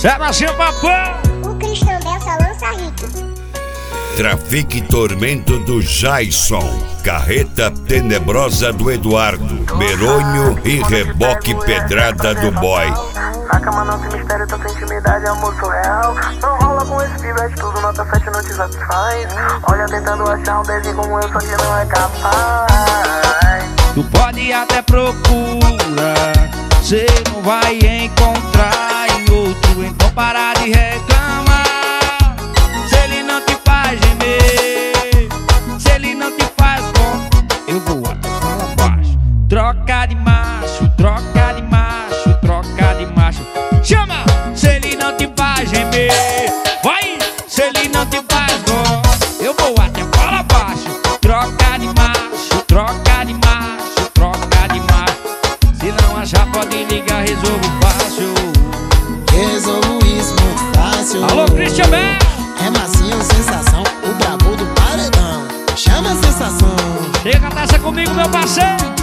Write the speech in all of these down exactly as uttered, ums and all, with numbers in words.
É Marcinho Papão. O Cristão dessa lança rico. Trafique Tormento do Jason, Carreta Tenebrosa do Eduardo, Merônio e Reboque Pedrada do Boy. Na cama não tem mistério, tanta intimidade, amor surreal. Não rola com esse pivete, tudo nota sete não te satisfaz. Olha tentando achar um desenho como eu, só que não é capaz. Tu pode até procurar, cê não vai encontrar em outro. Então para de reclamar. Se ele não te faz gemer, se ele não te faz bom, eu vou até falar baixo. Troca de macho, troca de macho, troca de macho. Chama! Se ele não te faz gemer, vai! Se ele não te faz bom, eu vou até falar baixo. Troca de macho, troca de macho, troca de macho. Se não achar pode ligar, resolvo fácil. Resolvo isso muito fácil. Alô, Christian Bell. É Marcinho, sensação, o brabo do paredão. Chama a sensação. Chega nessa comigo, meu parceiro.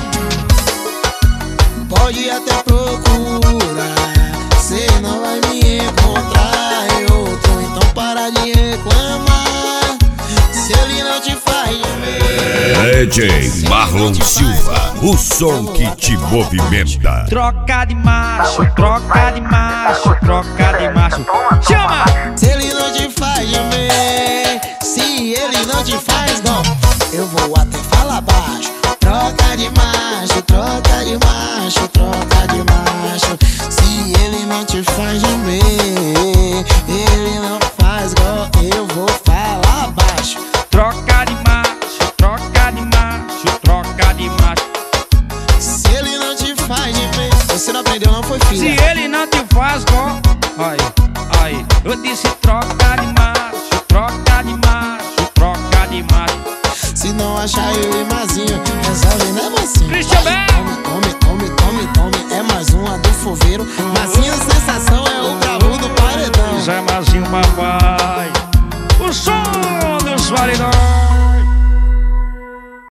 Pode até procurar, cê não vai me encontrar em outro. Então para de reclamar, se ele não te faz gemer. D J Marlon Silva, o som que te movimenta. Troca de macho, troca de macho, troca de macho. Chama! Se ele não te faz gemer, se ele não te faz dó, eu vou até falar baixo. Troca de macho, troca de macho, troca de macho. Se ele não te faz gemer, ele não faz gol, eu vou falar baixo. Troca de macho, troca de macho, troca de macho. Se ele não te faz gemer, você não aprendeu não, foi Se filha. ele não te faz gol, ai, ai, eu disse troca de macho, troca de macho, troca de macho. Se não achar eu e Marcinho, resolve, né, Marcinho? Christian Bell. Tome, tome, tome, tome, tome, é mais uma do fogueiro. Marcinho, sensação, é o bravo do paredão. Zé Marcinho Papai, o som dos paredões.